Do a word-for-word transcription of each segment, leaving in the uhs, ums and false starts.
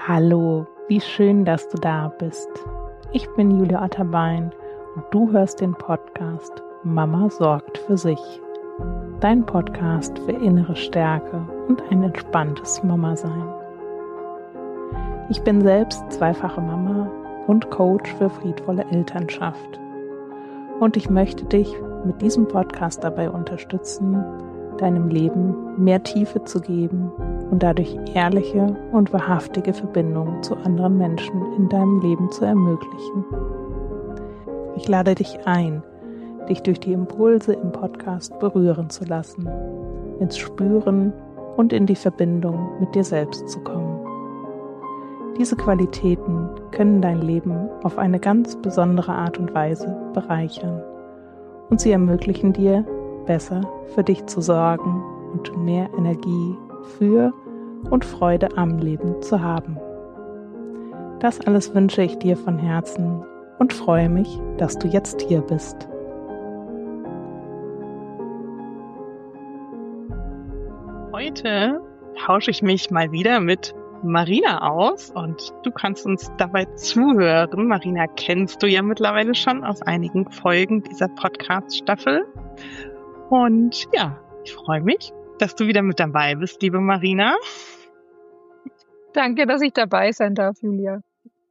Hallo, wie schön, dass du da bist. Ich bin Julia Otterbein und du hörst den Podcast Mama sorgt für sich. Dein Podcast für innere Stärke und ein entspanntes Mama-Sein. Ich bin selbst zweifache Mama und Coach für friedvolle Elternschaft. Und ich möchte dich mit diesem Podcast dabei unterstützen, deinem Leben mehr Tiefe zu geben und dadurch ehrliche und wahrhaftige Verbindungen zu anderen Menschen in deinem Leben zu ermöglichen. Ich lade dich ein, dich durch die Impulse im Podcast berühren zu lassen, ins Spüren und in die Verbindung mit dir selbst zu kommen. Diese Qualitäten können dein Leben auf eine ganz besondere Art und Weise bereichern und sie ermöglichen dir, besser für dich zu sorgen und mehr Energie für und Freude am Leben zu haben. Das alles wünsche ich dir von Herzen und freue mich, dass du jetzt hier bist. Heute tausche ich mich mal wieder mit Marina aus und du kannst uns dabei zuhören. Marina kennst du ja mittlerweile schon aus einigen Folgen dieser Podcast-Staffel. Und ja, ich freue mich, dass du wieder mit dabei bist, liebe Marina. Danke, dass ich dabei sein darf, Julia.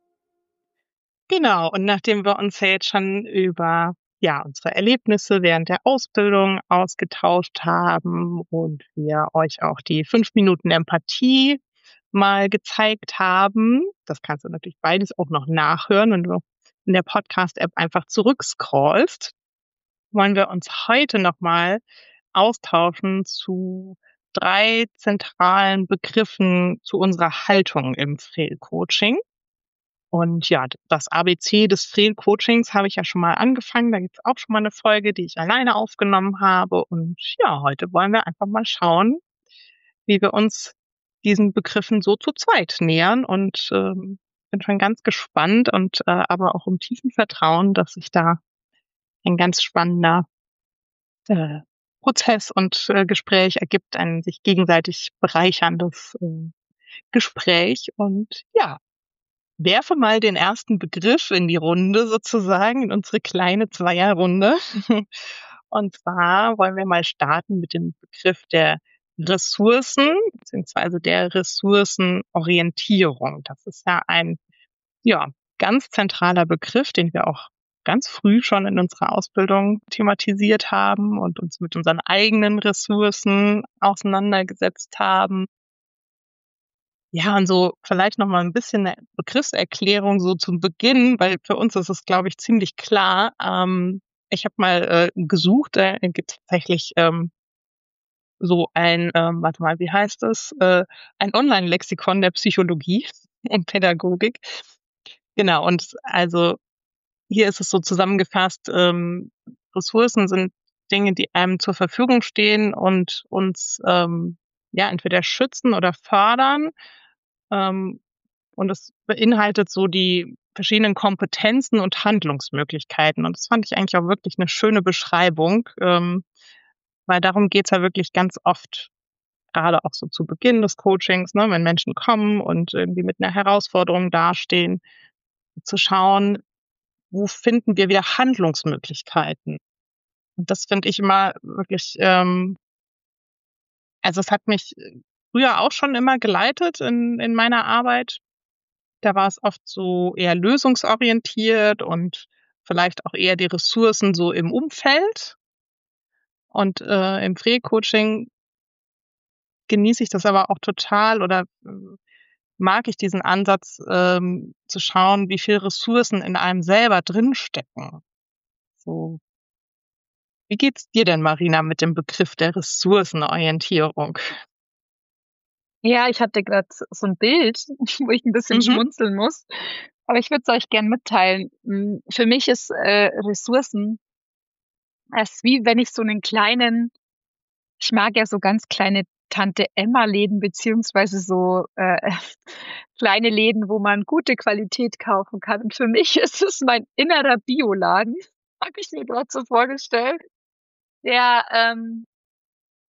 Genau, und nachdem wir uns ja jetzt schon über ja, unsere Erlebnisse während der Ausbildung ausgetauscht haben und wir euch auch die fünf Minuten Empathie mal gezeigt haben, das kannst du natürlich beides auch noch nachhören, wenn du in der Podcast-App einfach zurückscrollst, wollen wir uns heute nochmal austauschen zu drei zentralen Begriffen zu unserer Haltung im Freel-Coaching. Und ja, das A B C des Freel-Coachings habe ich ja schon mal angefangen. Da gibt es auch schon mal eine Folge, die ich alleine aufgenommen habe. Und ja, heute wollen wir einfach mal schauen, wie wir uns diesen Begriffen so zu zweit nähern. Und ähm, bin schon ganz gespannt und äh, aber auch im tiefen Vertrauen, dass sich da ein ganz spannender äh, Prozess und äh, Gespräch ergibt, ein sich gegenseitig bereicherndes äh, Gespräch. Und ja, werfe mal den ersten Begriff in die Runde sozusagen, in unsere kleine Zweierrunde. Und zwar wollen wir mal starten mit dem Begriff der Ressourcen beziehungsweise der Ressourcenorientierung. Das ist ja ein ja ganz zentraler Begriff, den wir auch ganz früh schon in unserer Ausbildung thematisiert haben und uns mit unseren eigenen Ressourcen auseinandergesetzt haben. Ja, und so vielleicht noch mal ein bisschen eine Begriffserklärung so zum Beginn, weil für uns ist es, glaube ich, ziemlich klar. Ähm, ich habe mal äh, gesucht, da gibt es tatsächlich ähm, so ein, ähm, warte mal, wie heißt es? Äh, ein Online-Lexikon der Psychologie und Pädagogik. Genau, und also hier ist es so zusammengefasst, ähm, Ressourcen sind Dinge, die einem zur Verfügung stehen und uns ähm, ja entweder schützen oder fördern. Ähm, und es beinhaltet so die verschiedenen Kompetenzen und Handlungsmöglichkeiten. Und das fand ich eigentlich auch wirklich eine schöne Beschreibung, ähm, weil darum geht's ja wirklich ganz oft, gerade auch so zu Beginn des Coachings, ne, wenn Menschen kommen und irgendwie mit einer Herausforderung dastehen, zu schauen, wo finden wir wieder Handlungsmöglichkeiten? Und das finde ich immer wirklich, ähm, also es hat mich früher auch schon immer geleitet in, in meiner Arbeit. Da war es oft so eher lösungsorientiert und vielleicht auch eher die Ressourcen so im Umfeld. Und äh, im Free-Coaching genieße ich das aber auch total oder äh, mag ich diesen Ansatz, ähm, zu schauen, wie viel Ressourcen in einem selber drinstecken. So, wie geht's dir denn, Marina, mit dem Begriff der Ressourcenorientierung? Ja, ich hatte gerade so ein Bild, wo ich ein bisschen Mhm. schmunzeln muss, aber ich würde es euch gern mitteilen. Hm, für mich ist äh, Ressourcen es ist wie wenn ich so einen kleinen ich mag ja so ganz kleine Tante-Emma-Läden beziehungsweise so äh, kleine Läden, wo man gute Qualität kaufen kann. Und für mich ist es mein innerer Bioladen, habe ich mir grad so vorgestellt, der ähm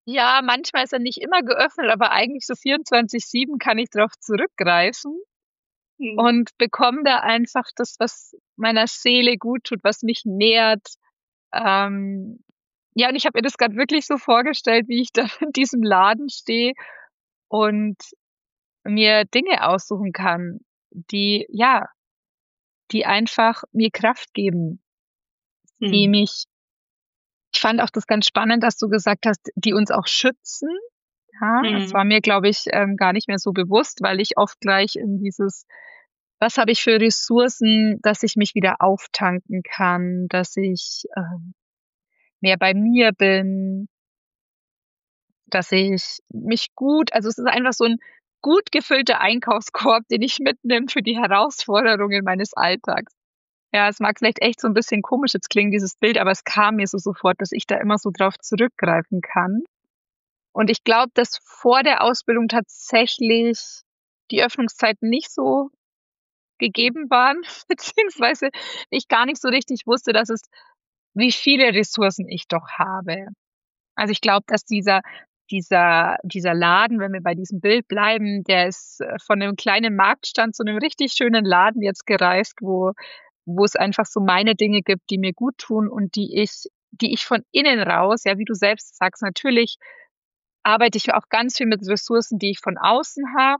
Ja, manchmal ist er nicht immer geöffnet, aber eigentlich so vierundzwanzig sieben kann ich darauf zurückgreifen Mhm. und bekomme da einfach das, was meiner Seele gut tut, was mich nährt. Ähm, ja, und ich habe mir das gerade wirklich so vorgestellt, wie ich da in diesem Laden stehe und mir Dinge aussuchen kann, die ja, die einfach mir Kraft geben, die Mhm. mich ich fand auch das ganz spannend, dass du gesagt hast, die uns auch schützen. Ja, das Mhm. war mir, glaube ich, ähm, gar nicht mehr so bewusst, weil ich oft gleich in dieses was habe ich für Ressourcen, dass ich mich wieder auftanken kann, dass ich, ähm, mehr bei mir bin, dass ich mich gut also, es ist einfach so 'n gut gefüllter Einkaufskorb, den ich mitnehme für die Herausforderungen meines Alltags. Ja, es mag vielleicht echt so 'n bisschen komisch jetzt klingen, dieses Bild, aber es kam mir so sofort, dass ich da immer so drauf zurückgreifen kann. Und ich glaube, dass vor der Ausbildung tatsächlich die Öffnungszeiten nicht so gegeben waren, beziehungsweise ich gar nicht so richtig wusste, dass es wie viele Ressourcen ich doch habe. Also, ich glaube, dass dieser dieser dieser Laden, wenn wir bei diesem Bild bleiben, der ist, äh, von 'nem kleinen Marktstand zu 'nem richtig schönen Laden jetzt gereist, wo wo es einfach so meine Dinge gibt, die mir gut tun und die ich die ich von innen raus ja, wie du selbst sagst, natürlich arbeite ich auch ganz viel mit Ressourcen, die ich von außen habe.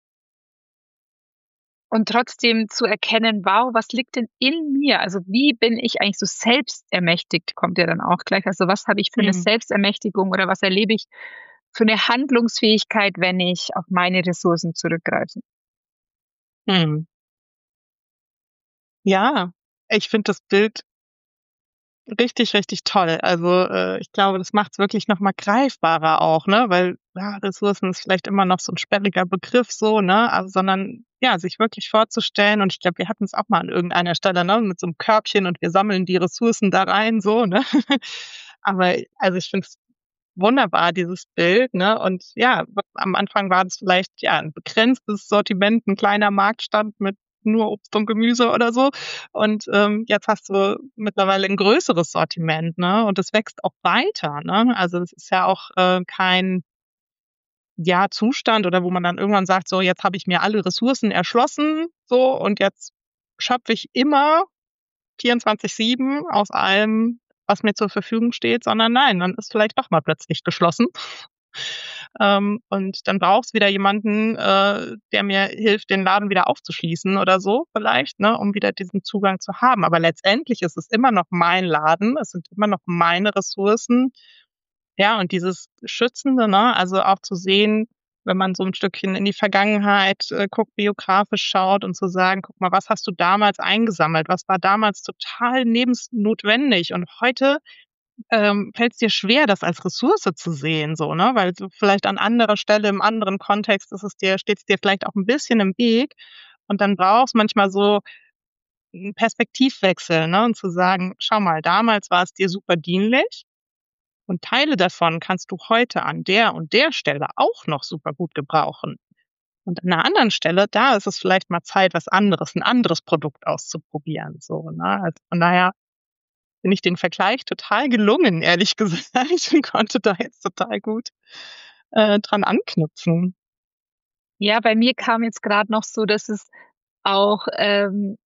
Und trotzdem zu erkennen: „Wow, was liegt denn in mir?“ Also, wie bin ich eigentlich so selbstermächtigt, kommt ja dann auch gleich. Also, was habe ich für 'ne Mhm. Selbstermächtigung oder was erlebe ich für 'ne Handlungsfähigkeit, wenn ich auf meine Ressourcen zurückgreife? Mhm. Ja, ich finde das Bild richtig, richtig toll. Also, äh, ich glaube, das macht's wirklich noch mal greifbarer auch, ne? Weil, ja, Ressourcen ist vielleicht immer noch so 'n sperriger Begriff so, ne? Also, sondern, ja, sich wirklich vorzustellen und ich glaube, wir hatten's auch mal an irgendeiner Stelle, ne, mit so 'nem Körbchen und wir sammeln die Ressourcen da rein so, ne? Aber also, ich finde es wunderbar, dieses Bild, ne? Und ja, w am Anfang war das vielleicht, ja, 'n begrenztes Sortiment, 'n kleiner Marktstand mit nur Obst und Gemüse oder so. Und, ähm, jetzt hast du mittlerweile 'n größeres Sortiment, ne? Und das wächst auch weiter, ne? Also, das ist ja auch, äh, kein ja, Zustand oder wo man dann irgendwann sagt: „So, jetzt habe ich mir alle Ressourcen erschlossen, so, und jetzt schöpfe ich immer vierundzwanzig sieben aus allem, was mir zur Verfügung steht“, sondern nein, dann ist vielleicht doch mal plötzlich geschlossen. Ähm, und dann braucht's wieder jemanden, äh, der mir hilft, den Laden wieder aufzuschließen oder so vielleicht, ne, um wieder diesen Zugang zu haben. Aber letztendlich ist es immer noch mein Laden, es sind immer noch meine Ressourcen. Ja, und dieses Schützende, ne, also auch zu sehen, wenn man so 'n Stückchen in die Vergangenheit, äh, guckt, biografisch schaut und zu sagen: „Guck mal, was hast du damals eingesammelt? Was war damals total lebensnotwendig? Und heute, ähm, fällt's dir schwer, das als Ressource zu sehen“, so, ne? Weil du vielleicht an anderer Stelle, im anderen Kontext ist es dir steht's dir vielleicht auch 'n bisschen im Weg. Und dann braucht's manchmal so 'n Perspektivwechsel, ne, und zu sagen: „Schau mal, damals war es dir super dienlich und Teile davon kannst du heute an der und der Stelle auch noch super gut gebrauchen. Und an 'ner anderen Stelle, da ist es vielleicht mal Zeit, was anderes 'n anderes Produkt auszuprobieren“, so, ne? Also, von daher finde ich den Vergleich total gelungen, ehrlich gesagt und konnte da jetzt total gut, äh, dran anknüpfen. Ja, bei mir kam jetzt grad noch so, dass es auch, ähm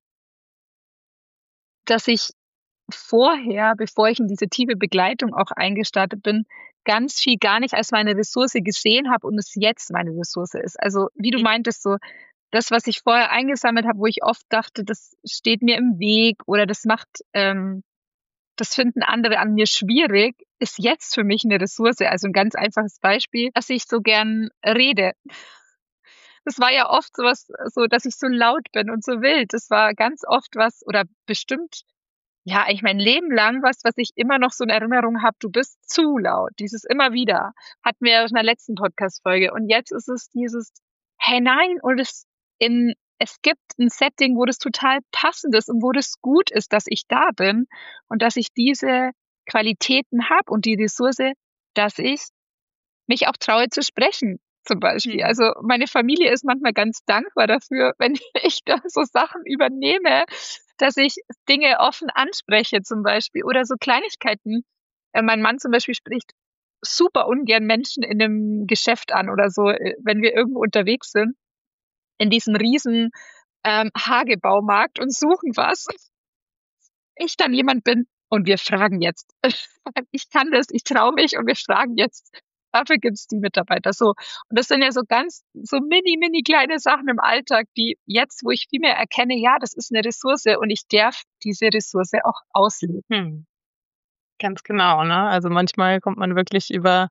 dass ich vorher, bevor ich in diese tiefe Begleitung auch eingestartet bin, ganz viel gar nicht als meine Ressource gesehen habe und es jetzt meine Ressource ist. Also, wie du Hm. meintest, so das, was ich vorher eingesammelt habe, wo ich oft dachte, das steht mir im Weg oder das macht ähm, das finden andere an mir schwierig, ist jetzt für mich 'ne Ressource. Also, 'n ganz einfaches Beispiel, dass ich so gern rede. Das war ja oft so was so, dass ich so laut bin und so wild. Das war ganz oft was oder bestimmt, ja, eigentlich mein Leben lang was, was ich immer noch so in Erinnerung habe: „Du bist zu laut.“ Dieses immer wieder. Hatten wir ja in der letzten Podcast-Folge. Und jetzt ist es dieses: „Hey, nein!“ Und es in es gibt 'n Setting, wo das total passend ist und wo das gut ist, dass ich da bin und dass ich diese Qualitäten habe und die Ressource, dass ich mich auch traue zu sprechen, zum Beispiel. Mhm. Also, meine Familie ist manchmal ganz dankbar dafür, wenn ich da so Sachen übernehme, dass ich Dinge offen anspreche zum Beispiel oder so Kleinigkeiten. Äh, mein Mann zum Beispiel spricht super ungern Menschen in einem Geschäft an oder so, äh, wenn wir irgendwo unterwegs sind, in diesem riesen ähm, Hagebaumarkt und suchen was. Ich dann jemand bin und wir fragen jetzt. Ich kann das, ich traue mich und wir fragen jetzt. Dafür gibt's die Mitarbeiter so. Und das sind ja so ganz, so mini, mini kleine Sachen im Alltag, die jetzt, wo ich viel mehr erkenne, ja, das ist eine Ressource und ich darf diese Ressource auch ausleben. Hm. Ganz genau, ne? Also manchmal kommt man wirklich über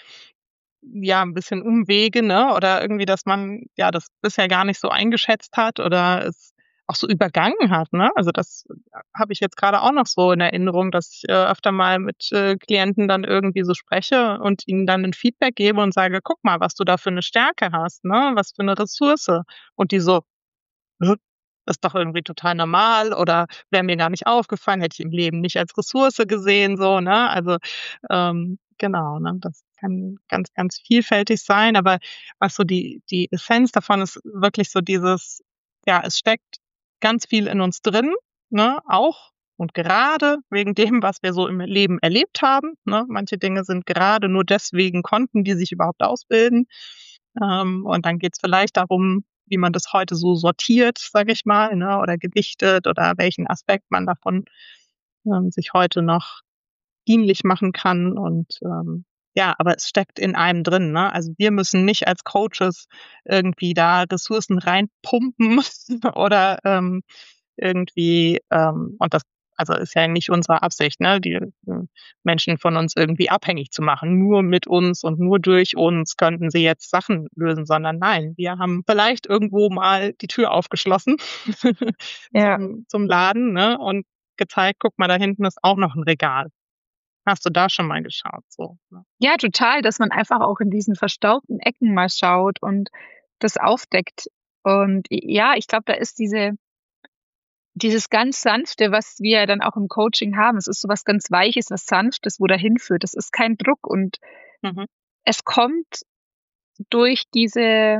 ja ein bisschen Umwege, ne? Oder irgendwie, dass man ja das bisher gar nicht so eingeschätzt hat oder es auch so übergangen hat, ne? Also das habe ich jetzt gerade auch noch so in Erinnerung, dass ich äh, öfter mal mit äh, Klienten dann irgendwie so spreche und ihnen dann ein Feedback gebe und sage, guck mal, was du da für eine Stärke hast, ne? Was für eine Ressource. Und die so, „Hä? Das ist doch irgendwie total normal oder wäre mir gar nicht aufgefallen, hätte ich im Leben nicht als Ressource gesehen“, so, ne? Also, ähm, genau, ne? Das kann ganz, ganz vielfältig sein, aber was so die die Essenz davon ist wirklich so dieses ja, es steckt ganz viel in uns drin, ne, auch und gerade wegen dem, was wir so im Leben erlebt haben, ne? Manche Dinge sind gerade nur deswegen konnten die sich überhaupt ausbilden. Ähm, und dann geht's vielleicht darum, wie man das heute so sortiert, sage ich mal, ne, oder gewichtet oder welchen Aspekt man davon, ähm, sich heute noch dienlich machen kann und, ähm, ja, aber es steckt in einem drin, ne? Also, wir müssen nicht als Coaches irgendwie da Ressourcen reinpumpen oder, ähm, irgendwie, ähm und das also, ist ja nicht unsere Absicht, ne, die, äh, Menschen von uns irgendwie abhängig zu machen. Nur mit uns und nur durch uns könnten sie jetzt Sachen lösen, sondern nein, wir haben vielleicht irgendwo mal die Tür aufgeschlossen Ja. zum zum Laden, ne, und gezeigt: „Guck mal, da hinten ist auch noch 'n Regal. Hast du da schon mal geschaut?“ So, ne? Ja, total, dass man einfach auch in diesen verstaubten Ecken mal schaut und das aufdeckt. Und ja, ich glaube, da ist diese dieses ganz Sanfte, was wir dann auch im Coaching haben. Es ist so was ganz Weiches, was Sanftes, wo dahin führt. Das ist kein Druck und Mhm. es kommt durch diese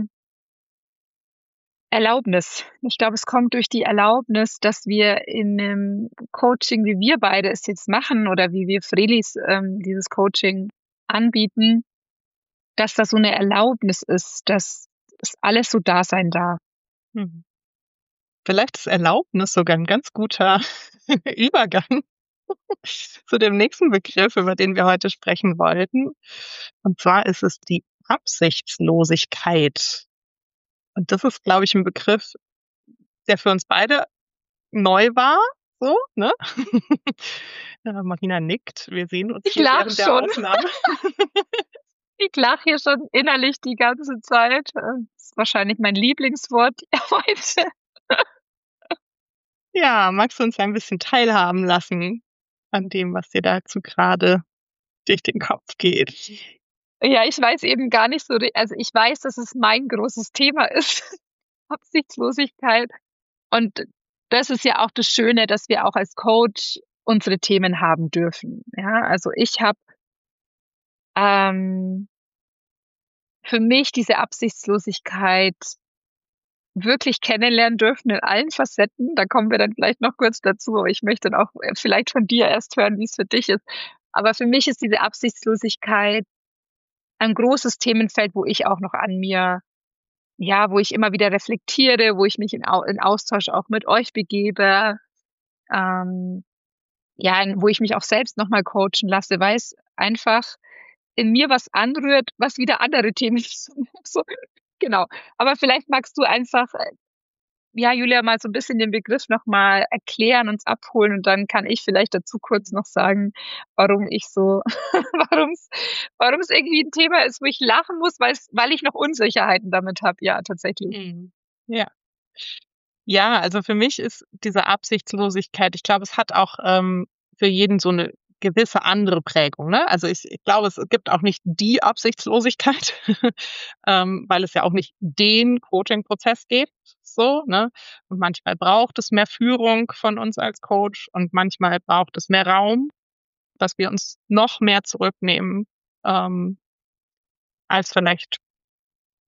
Erlaubnis. Ich glaube, es kommt durch die Erlaubnis, dass wir in 'nem Coaching, wie wir beide es jetzt machen oder wie wir Freelis ähm, dieses Coaching anbieten, dass da so 'ne Erlaubnis ist, dass es alles so da sein darf. Mhm. Vielleicht ist Erlaubnis sogar 'n ganz guter Übergang zu dem nächsten Begriff, über den wir heute sprechen wollten. Und zwar ist es die Absichtslosigkeit. Und das ist, glaube ich, 'n Begriff, der für uns beide neu war, so, ne? Ja, Marina nickt. Wir sehen uns Ich hier lache während der schon. Aufnahme. Ich lache hier schon innerlich die ganze Zeit. Äh, ist wahrscheinlich mein Lieblingswort heute. Ja, magst du uns ein bisschen teilhaben lassen an dem, was dir dazu grade durch den Kopf geht? Ja, ich weiß eben gar nicht so ri also, ich weiß, dass es mein großes Thema ist, Absichtslosigkeit. Und das ist ja auch das Schöne, dass wir auch als Coach unsere Themen haben dürfen, ja? Also, ich habe ähm, für mich diese Absichtslosigkeit wirklich kennenlernen dürfen in allen Facetten. Da kommen wir dann vielleicht noch kurz dazu, aber ich möchte dann auch, äh, vielleicht von dir erst hören, wie's für dich ist. Aber für mich ist diese Absichtslosigkeit ein großes Themenfeld, wo ich auch noch an mir ja, wo ich immer wieder reflektiere, wo ich mich in Au in Austausch auch mit euch begebe, ähm, ja, in wo ich mich auch selbst noch mal coachen lasse, weil's einfach in mir was anrührt, was wieder andere Themen sind, so, genau. Aber vielleicht magst du einfach, äh, ja, Julia, mal so 'n bisschen den Begriff noch mal erklären, uns abholen und dann kann ich vielleicht dazu kurz noch sagen, warum ich so warum's warum's irgendwie 'n Thema ist, wo ich lachen muss, weil's weil ich noch Unsicherheiten damit habe, ja, tatsächlich. Mhm. Ja. Ja, also für mich ist diese Absichtslosigkeit ich glaube, es hat auch, ähm, für jeden so 'ne gewisse andere Prägung, ne? Also, ich ich glaube, es gibt auch nicht die Absichtslosigkeit, ähm, weil es ja auch nicht den Coaching-Prozess gibt, so, ne? Und manchmal braucht es mehr Führung von uns als Coach und manchmal braucht es mehr Raum, dass wir uns noch mehr zurücknehmen, ähm als vielleicht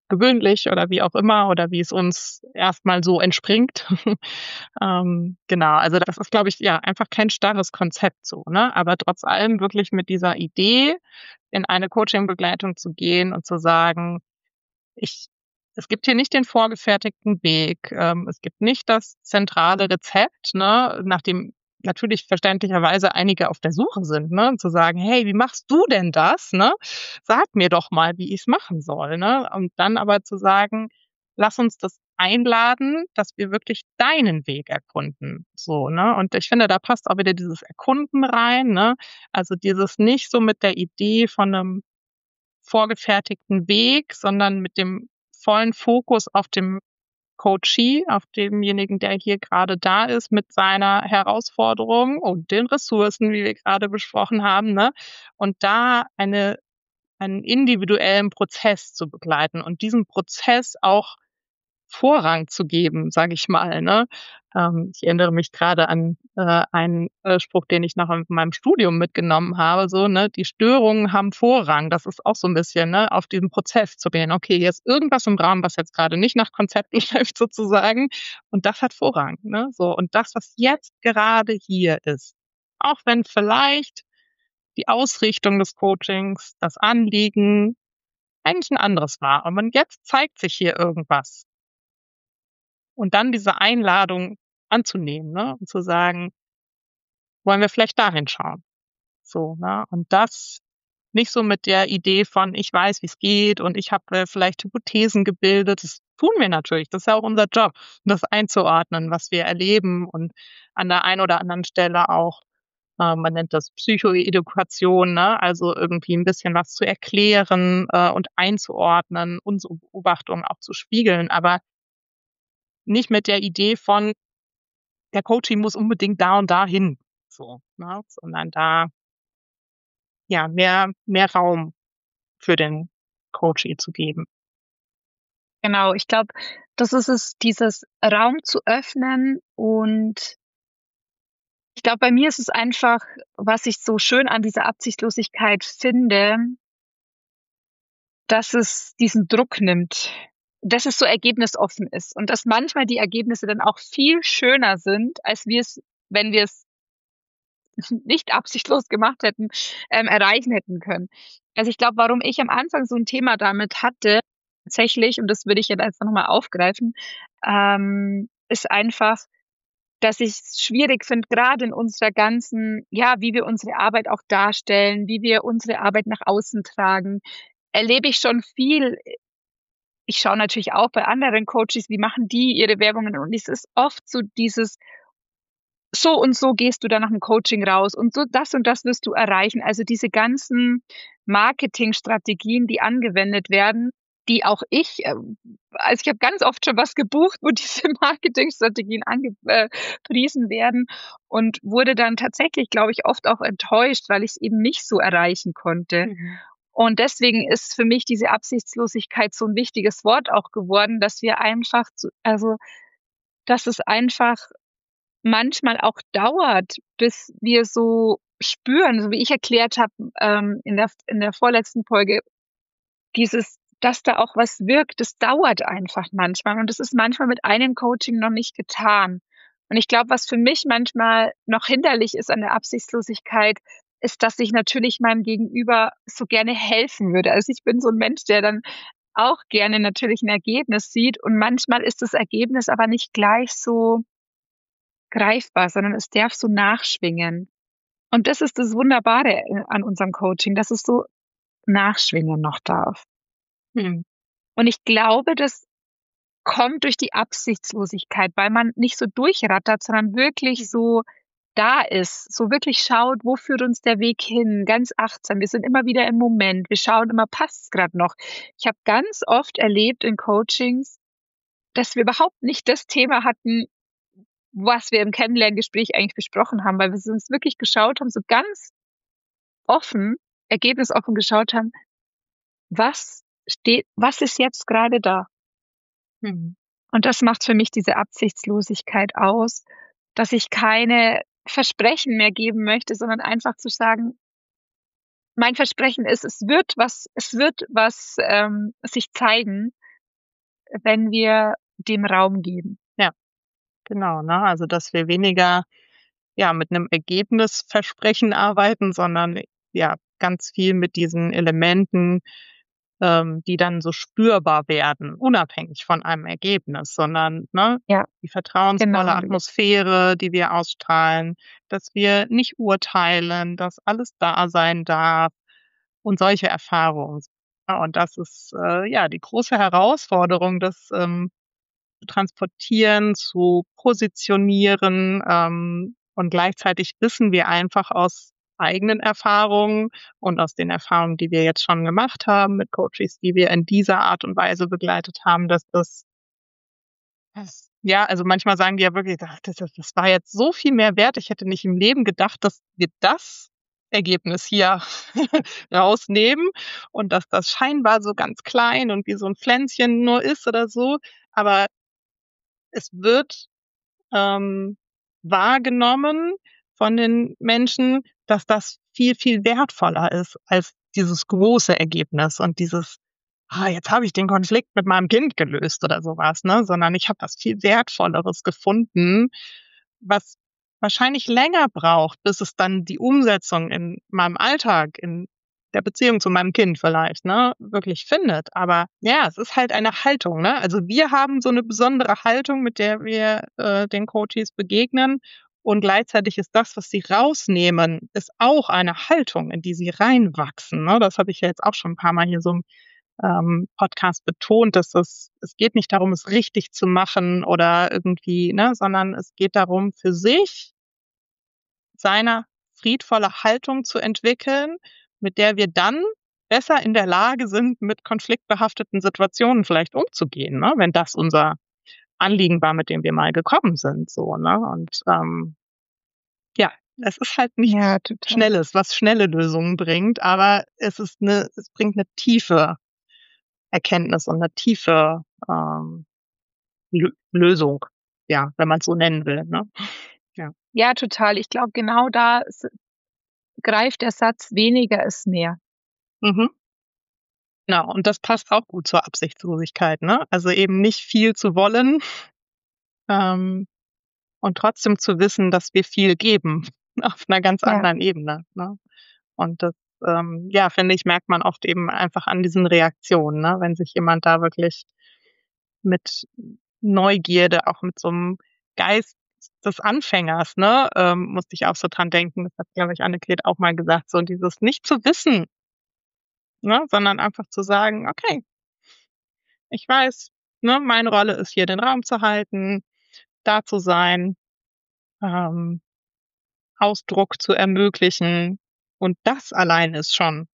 gewöhnlich oder wie auch immer oder wie es uns erstmal so entspringt. ähm, genau, also das ist, glaube ich, ja einfach kein starres Konzept so, ne? Aber trotz allem wirklich mit dieser Idee in eine Coaching-Begleitung zu gehen und zu sagen, ich, es gibt hier nicht den vorgefertigten Weg, ähm, es gibt nicht das zentrale Rezept, ne, nach dem natürlich verständlicherweise einige auf der Suche sind, ne, und zu sagen, hey, wie machst du denn das, ne? Sag mir doch mal, wie ich es machen soll, ne? Und dann aber zu sagen, lass uns das einladen, dass wir wirklich deinen Weg erkunden, so, ne? Und ich finde, da passt auch wieder dieses Erkunden rein, ne? Also dieses nicht so mit der Idee von einem vorgefertigten Weg, sondern mit dem vollen Fokus auf dem Coachee, auf demjenigen, der hier gerade da ist mit seiner Herausforderung und den Ressourcen, wie wir gerade besprochen haben, ne? Und da eine einen individuellen Prozess zu begleiten und diesen Prozess auch Vorrang zu geben, sage ich mal, ne? Ähm, ich erinnere mich gerade an, äh, einen, äh, Spruch, den ich noch in meinem Studium mitgenommen habe, so, ne: „Die Störungen haben Vorrang." Das ist auch so 'n bisschen, ne, auf diesen Prozess zu gehen. Okay, hier ist irgendwas im Raum, was jetzt gerade nicht nach Konzept läuft sozusagen und das hat Vorrang, ne? So, und das, was jetzt gerade hier ist, auch wenn vielleicht die Ausrichtung des Coachings, das Anliegen eigentlich 'n anderes war, aber jetzt zeigt sich hier irgendwas. Und dann diese Einladung anzunehmen, ne, und zu sagen: „Wollen wir vielleicht dahin schauen?" So, ne? Und das nicht so mit der Idee von: „Ich weiß, wie's geht und ich habe, äh, vielleicht Hypothesen gebildet." Das tun wir natürlich. Das ist ja auch unser Job, das einzuordnen, was wir erleben und an der einen oder anderen Stelle auch, äh, man nennt das Psychoedukation, ne, also irgendwie 'n bisschen was zu erklären, äh, und einzuordnen, unsere Beobachtungen auch zu spiegeln, aber nicht mit der Idee von der Coachie muss unbedingt da und da hin, so, ne? Sondern da ja, mehr mehr Raum für den Coachie zu geben. Genau, ich glaube, das ist es, dieses Raum zu öffnen und ich glaube, bei mir ist es einfach, was ich so schön an dieser Absichtslosigkeit finde, dass es diesen Druck nimmt, dass es so ergebnisoffen ist und dass manchmal die Ergebnisse dann auch viel schöner sind, als wir es, wenn wir es nicht absichtlos gemacht hätten, ähm, erreichen hätten können. Also, ich glaube, warum ich am Anfang so 'n Thema damit hatte, tatsächlich, und das würde ich jetzt einfach noch mal aufgreifen, ähm, ist einfach, dass ich's schwierig finde, grade in unserer ganzen ja, wie wir unsere Arbeit auch darstellen, wie wir unsere Arbeit nach außen tragen, erlebe ich schon viel. Ich schaue natürlich auch bei anderen Coaches, wie machen die ihre Werbungen und es ist oft so dieses so und so gehst du dann nach dem Coaching raus und so das und das wirst du erreichen. Also, diese ganzen Marketingstrategien, die angewendet werden, die auch ich, ähm also, ich habe ganz oft schon was gebucht, wo diese Marketingstrategien ange äh, priesen werden und wurde dann tatsächlich, glaube ich, oft auch enttäuscht, weil ich's eben nicht so erreichen konnte. Mhm. Und deswegen ist für mich diese Absichtslosigkeit so 'n wichtiges Wort auch geworden, dass wir einfach zu also, dass es einfach manchmal auch dauert, bis wir so spüren, so wie ich erklärt habe, ähm, in der in der vorletzten Folge, dieses dass da auch was wirkt, das dauert einfach manchmal und das ist manchmal mit einem Coaching noch nicht getan. Und ich glaube, was für mich manchmal noch hinderlich ist an der Absichtslosigkeit, ist, dass ich natürlich meinem Gegenüber so gerne helfen würde. Also, ich bin so 'n Mensch, der dann auch gerne natürlich 'n Ergebnis sieht und manchmal ist das Ergebnis aber nicht gleich so greifbar, sondern es darf so nachschwingen. Und das ist das Wunderbare, äh, an unserem Coaching, dass es so nachschwingen noch darf. Mhm. Und ich glaube, das kommt durch die Absichtslosigkeit, weil man nicht so durchrattert, sondern wirklich so da ist, so wirklich schaut, wo führt uns der Weg hin, ganz achtsam. Wir sind immer wieder im Moment. Wir schauen immer, passt's grad noch? Ich habe ganz oft erlebt in Coachings, dass wir überhaupt nicht das Thema hatten, was wir im Kennenlerngespräch eigentlich besprochen haben, weil wir uns wirklich geschaut haben, so ganz offen, ergebnisoffen geschaut haben: „Was steht was ist jetzt grade da?" Mhm. Und das macht für mich diese Absichtslosigkeit aus, dass ich keine Versprechen mehr geben möchte, sondern einfach zu sagen mein Versprechen ist, es wird was es wird was, ähm, sich zeigen. wenn wir dem Raum geben. Ja, genau, ne? Also, dass wir weniger, ja, mit einem Ergebnisversprechen arbeiten, sondern, ja, ganz viel mit diesen Elementen, ähm, die dann so spürbar werden, unabhängig von einem Ergebnis, sondern, ne, Ja, die vertrauensvolle genau. Atmosphäre, die wir ausstrahlen, dass wir nicht urteilen, dass alles da sein darf und solche Erfahrungen. Ja, und das ist, äh, ja, die große Herausforderung, das, ähm, zu transportieren, zu positionieren, ähm, und gleichzeitig wissen wir einfach aus eigenen Erfahrungen und aus den Erfahrungen, die wir jetzt schon gemacht haben mit Coaches, die wir in dieser Art und Weise begleitet haben, dass das das ja, also manchmal sagen die ja wirklich: „Ach, das das das war jetzt so viel mehr wert. Ich hätte nicht im Leben gedacht, dass wir das Ergebnis hier rausnehmen und dass das scheinbar so ganz klein und wie so 'n Pflänzchen nur ist oder so.“ Aber es wird, ähm, wahrgenommen von den Menschen, dass das viel, viel wertvoller ist als dieses große Ergebnis und dieses: „Ah, jetzt habe ich den Konflikt mit meinem Kind gelöst“ oder so was, ne? Sondern ich habe was viel Wertvolleres gefunden, was wahrscheinlich länger braucht, bis es dann die Umsetzung in meinem Alltag, in der Beziehung zu meinem Kind vielleicht, ne, wirklich findet. Aber ja, es ist halt eine Haltung, ne? Also, wir haben so 'ne besondere Haltung, mit der wir, äh, den Coaches begegnen und gleichzeitig ist das, was sie rausnehmen, ist auch eine Haltung, in die sie reinwachsen, ne? Das habe ich ja jetzt auch schon 'n paarmal hier so im, ähm, Podcast betont, dass es es geht nicht darum, es richtig zu machen oder irgendwie, ne, sondern es geht darum, für sich seine friedvolle Haltung zu entwickeln, mit der wir dann besser in der Lage sind, mit konfliktbehafteten Situationen vielleicht umzugehen, ne, wenn das unser Anliegen war, mit dem wir mal gekommen sind, so, ne? Und, ähm, ja, es ist halt nichts Ja, total. Schnelles, was schnelle Lösungen bringt, aber es ist 'ne es bringt 'ne tiefe Erkenntnis und 'ne tiefe, ähm, Lö Lösung, ja, wenn man's so nennen will, ne? Ja. Ja, total. Ich glaube, genau da s greift der Satz: „Weniger ist mehr.“ Mhm. Genau, und das passt auch gut zur Absichtslosigkeit, ne? Also, eben nicht viel zu wollen, ähm, und trotzdem zu wissen, dass wir viel geben auf 'ner ganz Ja. anderen Ebene, ne? Und das, ähm, ja, finde ich, merkt man oft eben einfach an diesen Reaktionen, ne? Wenn sich jemand da wirklich mit Neugierde, auch mit so 'm Geist des Anfängers, ne, ähm, musste ich auch so dran denken. Das hat, glaube ich, Annegret auch mal gesagt, so dieses nicht zu wissen, ne, sondern einfach zu sagen: „Okay, ich weiß, ne, meine Rolle ist hier, den Raum zu halten, da zu sein, ähm, Ausdruck zu ermöglichen.“ Und das allein ist schon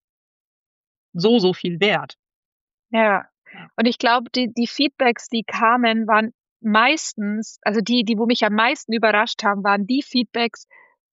so, so viel wert. Ja. Ja. Und ich glaube, die die Feedbacks, die kamen, waren meistens also die, die wo mich am meisten überrascht haben, waren die Feedbacks,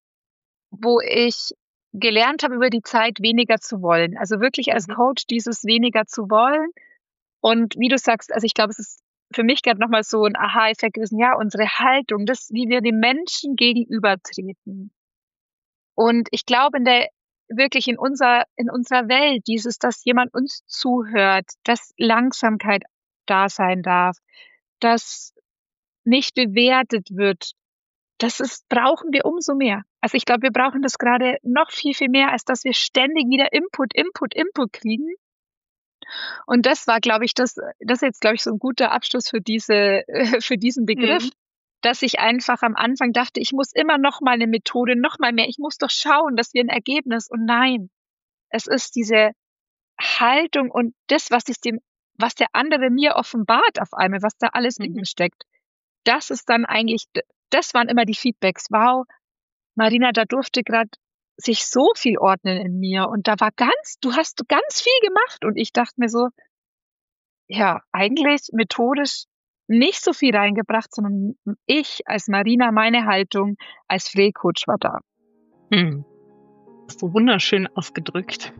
wo ich gelernt habe, über die Zeit weniger zu wollen. Also wirklich als Mhm. Coach dieses weniger zu wollen. Und wie du sagst, also ich glaube, es ist für mich grad noch mal so 'n Aha-Effekt gewesen, ja, unsere Haltung, das, wie wir dem Menschen gegenübertreten. Und ich glaube, in der wirklich in unser in unserer Welt, dieses, dass jemand uns zuhört, dass Langsamkeit da sein darf, dass nicht bewertet wird, das ist brauchen wir umso mehr. Also, ich glaube, wir brauchen das grade noch viel, viel mehr, als dass wir ständig wieder Input, Input, Input kriegen. Und das war, glaube ich, das das ist jetzt, glaube ich, so 'n guter Abschluss für diese für diesen Begriff, Mhm. dass ich einfach am Anfang dachte, ich muss immer noch mal 'ne Methode, noch mal mehr. Ich muss doch schauen, dass wir 'n Ergebnis und nein, es ist diese Haltung und das, was ich dem was der andere mir offenbart auf einmal, was da alles in Mhm. ihm steckt. Das ist dann eigentlich d das waren immer die Feedbacks: „Wow, Marina, da durfte grad sich so viel ordnen in mir und da war ganz du hast ganz viel gemacht.“ Und ich dachte mir so ja, eigentlich methodisch nicht so viel reingebracht, sondern m ich als Marina, meine Haltung als Pflegecoach war da. Mhm. Hast du wunderschön ausgedrückt.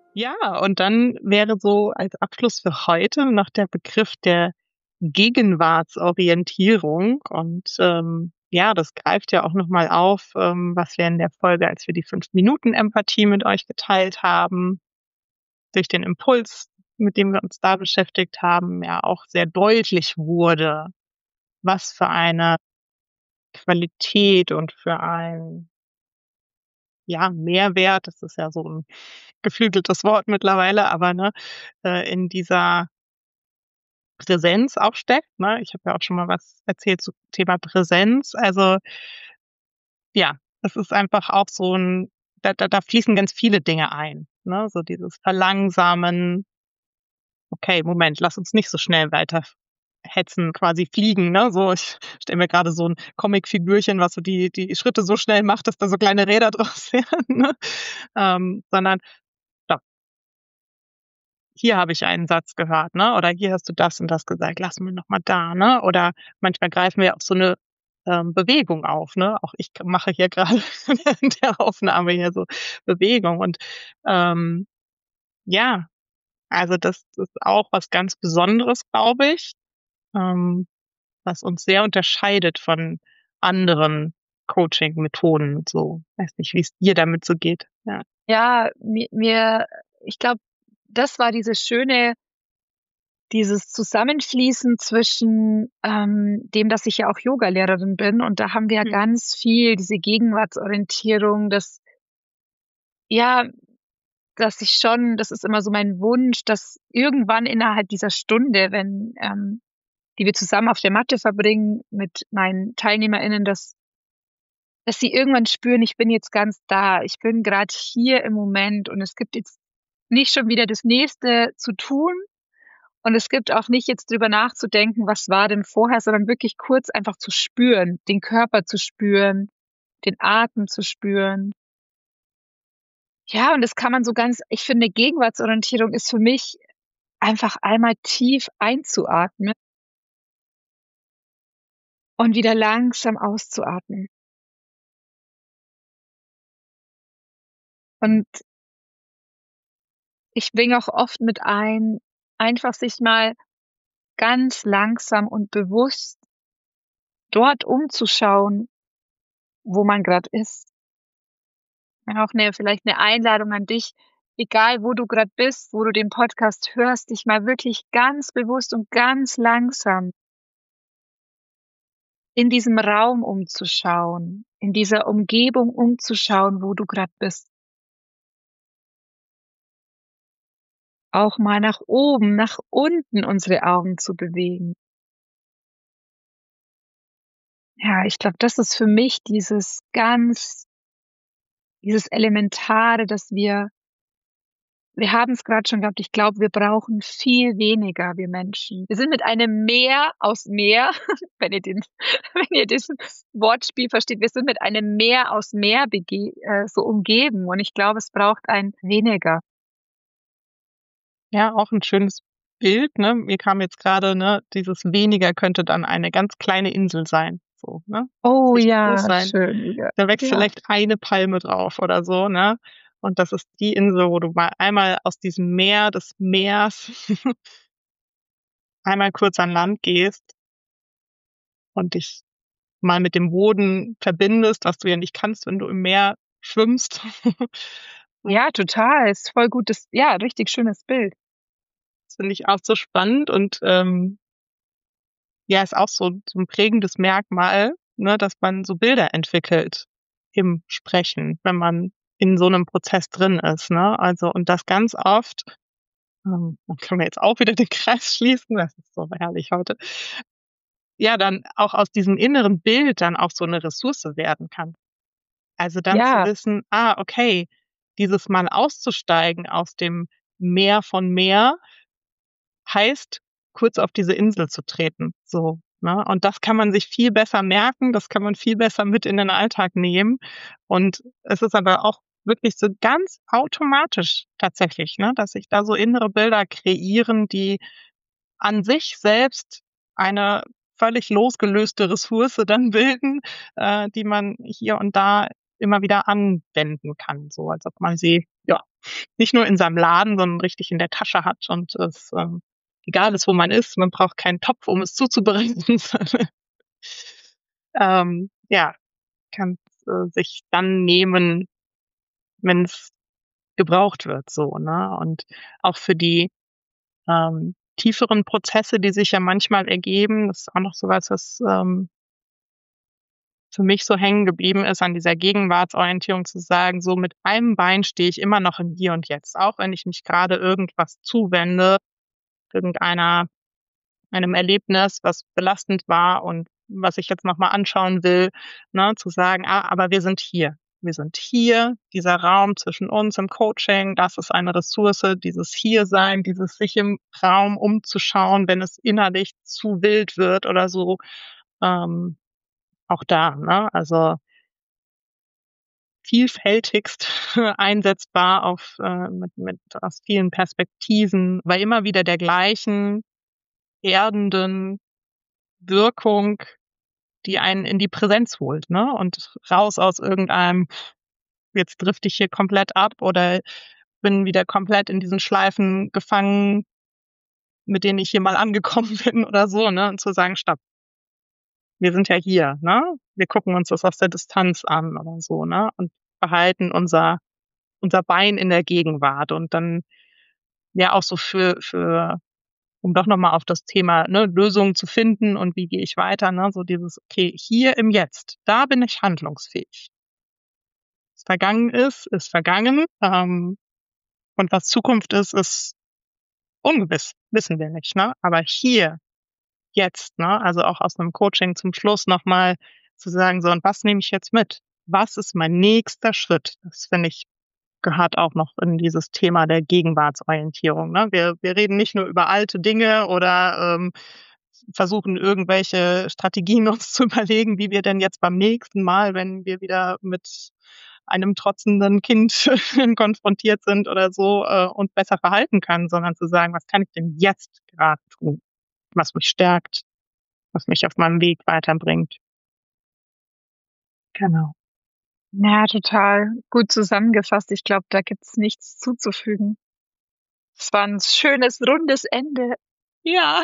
Ja, und dann wäre so als Abschluss für heute noch der Begriff der Gegenwartsorientierung. Und ähm, ja, das greift ja auch nochmal auf, ähm, was wir in der Folge, als wir die Fünf-Minuten-Empathie mit euch geteilt haben, durch den Impuls, mit dem wir uns da beschäftigt haben, ja auch sehr deutlich wurde, was für eine Qualität und für ein ja, Mehrwert, das ist ja so ein geflügeltes Wort mittlerweile, aber ne, äh, in dieser Präsenz auch steckt, ne? Ich habe ja auch schon mal was erzählt zum Thema Präsenz. Also, ja, das ist einfach auch so 'n da da da fließen ganz viele Dinge ein, ne? So dieses Verlangsamen. Okay, Moment, lass uns nicht so schnell weiter hetzen, quasi fliegen, ne? So, ich stelle mir grade so 'n Comicfigürchen, was so die die Schritte so schnell macht, dass da so kleine Räder draus werden, ne? Ähm, sondern stopp. Hier habe ich einen Satz gehört, ne? Oder hier hast du das und das gesagt, lass mal noch mal da, ne? Oder manchmal greifen wir auf so 'ne, ähm, Bewegung auf, ne? Auch ich k mache hier grade in der Aufnahme hier so Bewegung und, ähm, ja, also das ist auch was ganz Besonderes, glaube ich, ähm, was uns sehr unterscheidet von anderen Coaching-Methoden so. Weiß nicht, wie's dir damit so geht, ja. Ja, mi mir ich glaube, das war dieses schöne dieses Zusammenfließen zwischen, ähm, dem, dass ich ja auch Yogalehrerin bin und da haben wir ja Mhm. ganz viel diese Gegenwartsorientierung, das ja, dass ich schon das ist immer so mein Wunsch, dass irgendwann innerhalb dieser Stunde, wenn, ähm die wir zusammen auf der Matte verbringen mit meinen TeilnehmerInnen, dass dass sie irgendwann spüren, ich bin jetzt ganz da. Ich bin grad hier im Moment und es gibt jetzt nicht schon wieder das Nächste zu tun und es gibt auch nicht jetzt drüber nachzudenken, was war denn vorher, sondern wirklich kurz einfach zu spüren, den Körper zu spüren, den Atem zu spüren. Ja, und das kann man so ganz ich finde, Gegenwartsorientierung ist für mich einfach einmal tief einzuatmen und wieder langsam auszuatmen. Und ich bringe auch oft mit ein, einfach sich mal ganz langsam und bewusst dort umzuschauen, wo man grad ist. Auch 'ne vielleicht 'ne Einladung an dich, egal wo du grad bist, wo du den Podcast hörst, dich mal wirklich ganz bewusst und ganz langsam in diesem Raum umzuschauen, in dieser Umgebung umzuschauen, wo du grad bist. Auch mal nach oben, nach unten unsere Augen zu bewegen. Ja, ich glaube, das ist für mich dieses ganz dieses Elementare, dass wir wir haben's grad schon gehabt, ich glaube, wir brauchen viel weniger, wir Menschen. Wir sind mit einem Meer aus Meer, wenn ihr den wenn ihr diesen Wortspiel versteht, wir sind mit einem Meer aus Meer bege äh, so umgeben und ich glaube, es braucht ein weniger. Ja, auch 'n schönes Bild, ne? Mir kam jetzt grade, ne, dieses weniger könnte dann eine ganz kleine Insel sein, so, ne? Muss Oh nicht groß ja, sein. schön, ja. Da wächst Ja. vielleicht eine Palme drauf oder so, ne? Und das ist die Insel, wo du mal einmal aus diesem Meer des Meers einmal kurz an Land gehst und dich mal mit dem Boden verbindest, was du ja nicht kannst, wenn du im Meer schwimmst. Ja, total, ist voll gutes ja, richtig schönes Bild. Das finde ich auch so spannend und, ähm ja, ist auch so so 'n prägendes Merkmal, ne, dass man so Bilder entwickelt im Sprechen, wenn man in so 'nem Prozess drin ist, ne? Also, und das ganz oft, ähm, da können wir jetzt auch wieder den Kreis schließen, das ist so herrlich heute ja, dann auch aus diesem inneren Bild dann auch so 'ne Ressource werden kann. Also, dann zu Ja. wissen: „Ah, okay, dieses Mal auszusteigen aus dem Meer von Meer heißt, kurz auf diese Insel zu treten“, so, ne? Und das kann man sich viel besser merken, das kann man viel besser mit in den Alltag nehmen. Und es ist aber auch wirklich so ganz automatisch tatsächlich, ne, dass sich da so innere Bilder kreieren, die an sich selbst eine völlig losgelöste Ressource dann bilden, äh, die man hier und da immer wieder anwenden kann, so als ob man sie ja nicht nur in seinem Laden, sondern richtig in der Tasche hat und es ähm, egal ist, wo man ist, man braucht keinen Topf, um es zuzubereiten. ähm, ja, kann äh, sich dann nehmen, wenn es gebraucht wird, so, ne? Und auch für die ähm, tieferen Prozesse, die sich ja manchmal ergeben, das ist auch noch so was, was ähm, für mich so hängen geblieben ist, an dieser Gegenwartsorientierung zu sagen, so mit einem Bein stehe ich immer noch im Hier und Jetzt, auch wenn ich mich gerade irgendwas zuwende, irgendeiner einem Erlebnis, was belastend war und was ich jetzt noch mal anschauen will, ne, zu sagen: „Ah, aber wir sind hier. Wir sind hier, dieser Raum zwischen uns im Coaching, das ist eine Ressource, dieses Hier-Sein, dieses sich im Raum umzuschauen, wenn es innerlich zu wild wird oder so, ähm, auch da, ne? Also vielfältigst einsetzbar auf äh, mit mit aus vielen Perspektiven, aber immer wieder der gleichen erdenden Wirkung, die einen in die Präsenz holt, ne? Und raus aus irgendeinem, jetzt drifte ich hier komplett ab oder bin wieder komplett in diesen Schleifen gefangen, mit denen ich hier mal angekommen bin oder so, ne? Und zu sagen: „Stopp, wir sind ja hier, ne? Wir gucken uns das aus der Distanz an oder so, ne? Und behalten unser unser Bein in der Gegenwart." Und dann ja auch so für für um doch noch mal auf das Thema, ne, Lösungen zu finden und wie gehe ich weiter, ne? So dieses: „Okay, hier im Jetzt, da bin ich handlungsfähig. Was vergangen ist, ist vergangen, ähm, und was Zukunft ist, ist ungewiss, wissen wir nicht, ne? Aber hier, jetzt, ne, also auch aus 'nem Coaching zum Schluss noch mal zu sagen: „So, und was nehme ich jetzt mit? Was ist mein nächster Schritt?" Das finde ich, gehört auch noch in dieses Thema der Gegenwartsorientierung, ne? Wir wir reden nicht nur über alte Dinge oder, ähm, versuchen irgendwelche Strategien uns zu überlegen, wie wir denn jetzt beim nächsten Mal, wenn wir wieder mit einem trotzenden Kind konfrontiert sind oder so, äh, uns besser verhalten kann, sondern zu sagen: „Was kann ich denn jetzt grad tun, was mich stärkt, was mich auf meinem Weg weiterbringt?" Genau. Ja, total gut zusammengefasst. Ich glaube, da gibt's nichts zuzufügen. Es war 'n schönes, rundes Ende. Ja.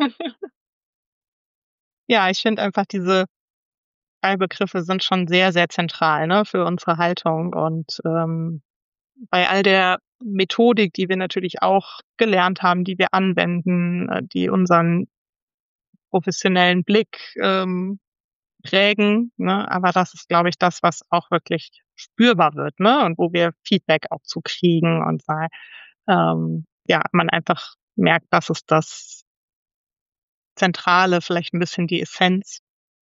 Ja, ich finde einfach, diese drei Begriffe sind schon sehr, sehr zentral, ne, für unsere Haltung und, ähm, bei all der Methodik, die wir natürlich auch gelernt haben, die wir anwenden, äh, die unseren professionellen Blick, ähm, prägen, ne? Aber das ist, glaube ich, das, was auch wirklich spürbar wird, ne? Und wo wir Feedback auch zu kriegen und weil, ähm, ja, man einfach merkt, das ist das Zentrale, vielleicht 'n bisschen die Essenz.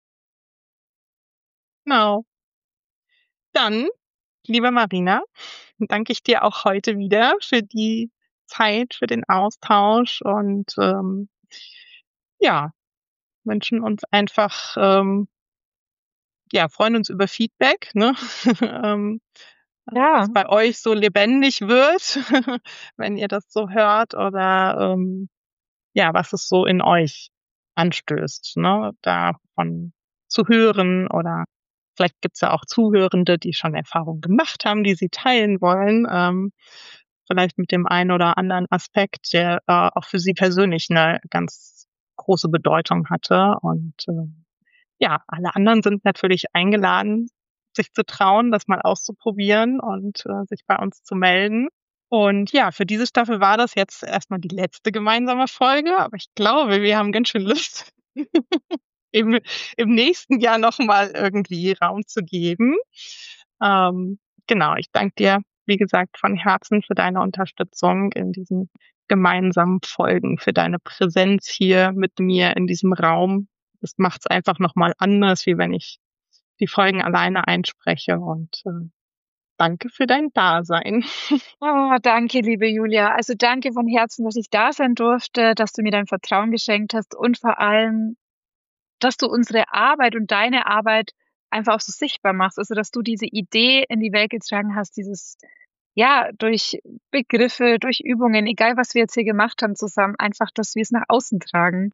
Genau. Dann, liebe Marina, danke ich dir auch heute wieder für die Zeit, für den Austausch und, ähm, ja, wünschen uns einfach, ähm ja, freuen uns über Feedback, ne? Ähm, Ja. was bei euch so lebendig wird, wenn ihr das so hört oder, ähm, ja, was es so in euch anstößt, ne, davon zu hören oder vielleicht gibt's ja auch Zuhörende, die schon Erfahrungen gemacht haben, die sie teilen wollen, ähm, vielleicht mit dem einen oder anderen Aspekt, der, äh, auch für sie persönlich 'ne ganz große Bedeutung hatte und, ähm, ja, alle anderen sind natürlich eingeladen, sich zu trauen, das mal auszuprobieren und, äh, sich bei uns zu melden. Und ja, für diese Staffel war das jetzt erst mal die letzte gemeinsame Folge, aber ich glaube, wir haben ganz schön Lust, im im nächsten Jahr noch mal irgendwie Raum zu geben. Ähm, genau, ich danke dir, wie gesagt, von Herzen für deine Unterstützung in diesen gemeinsamen Folgen, für deine Präsenz hier mit mir in diesem Raum. Das macht's einfach noch mal anders, wie wenn ich die Folgen alleine einspreche und, äh, danke für dein Dasein. Oh, danke, liebe Julia. Also, danke von Herzen, dass ich da sein durfte, dass du mir dein Vertrauen geschenkt hast und vor allem, dass du unsere Arbeit und deine Arbeit einfach auch so sichtbar machst. Also, dass du diese Idee in die Welt getragen hast, dieses ja, durch Begriffe, durch Übungen, egal was wir jetzt hier gemacht haben zusammen, einfach, dass wir's nach außen tragen.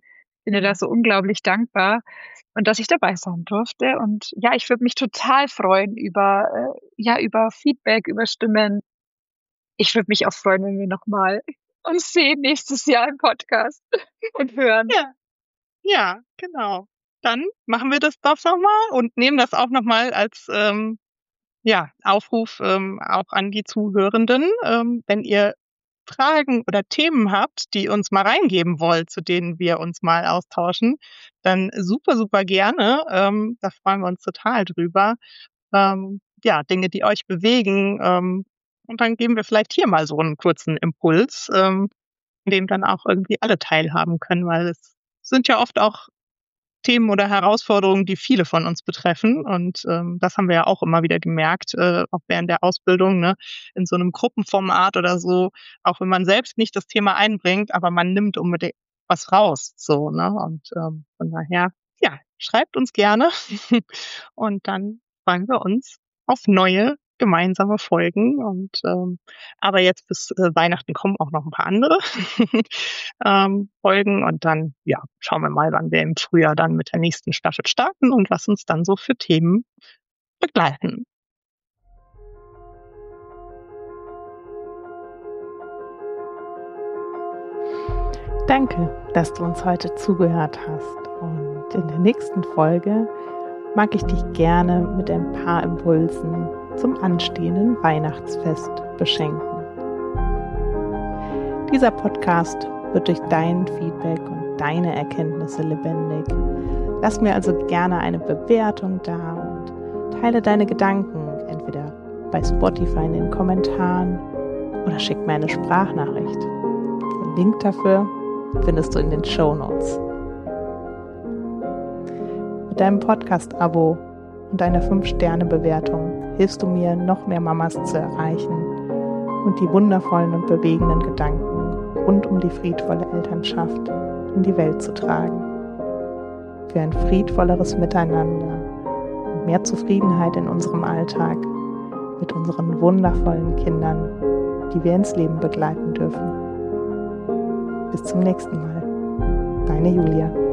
bin dir da so unglaublich dankbar und dass ich dabei sein durfte. Und ja, ich würde mich total freuen über, äh, ja, über Feedback, über Stimmen. Ich würde mich auch freuen, wenn wir nochmal uns sehen nächstes Jahr im Podcast und hören. Ja, ja, genau. Dann machen wir das doch nochmal und nehmen das auch nochmal als ähm, ja, Aufruf ähm, auch an die Zuhörenden, ähm, wenn ihr Fragen oder Themen habt, die uns mal reingeben wollt, zu denen wir uns mal austauschen, dann super, super gerne. Ähm, da freuen wir uns total drüber. Ähm, ja, Dinge, die euch bewegen. Ähm, und dann geben wir vielleicht hier mal so einen kurzen Impuls, ähm, in dem dann auch irgendwie alle teilhaben können, weil es sind ja oft auch Themen oder Herausforderungen, die viele von uns betreffen. Und ähm, das haben wir ja auch immer wieder gemerkt, äh, auch während der Ausbildung, ne, in so einem Gruppenformat oder so, auch wenn man selbst nicht das Thema einbringt, aber man nimmt unbedingt was raus. So, ne? Und ähm, von daher, ja, schreibt uns gerne und dann freuen wir uns auf neue gemeinsame Folgen. Und ähm, aber jetzt bis äh, Weihnachten kommen auch noch ein paar andere ähm, Folgen und dann ja schauen wir mal, wann wir im Frühjahr dann mit der nächsten Staffel starten und was uns dann so für Themen begleiten. Danke, dass du uns heute zugehört hast. Und in der nächsten Folge mag ich dich gerne mit ein paar Impulsen zum anstehenden Weihnachtsfest beschenken. Dieser Podcast wird durch dein Feedback und deine Erkenntnisse lebendig. Lass mir also gerne eine Bewertung da und teile deine Gedanken entweder bei Spotify in den Kommentaren oder schick mir eine Sprachnachricht. Den Link dafür findest du in den Shownotes. Mit deinem Podcast-Abo und deiner fünf Sterne Bewertung hilfst du mir, noch mehr Mamas zu erreichen und die wundervollen und bewegenden Gedanken rund um die friedvolle Elternschaft in die Welt zu tragen. Für ein friedvolleres Miteinander und mehr Zufriedenheit in unserem Alltag mit unseren wundervollen Kindern, die wir ins Leben begleiten dürfen. Bis zum nächsten Mal. Deine Julia.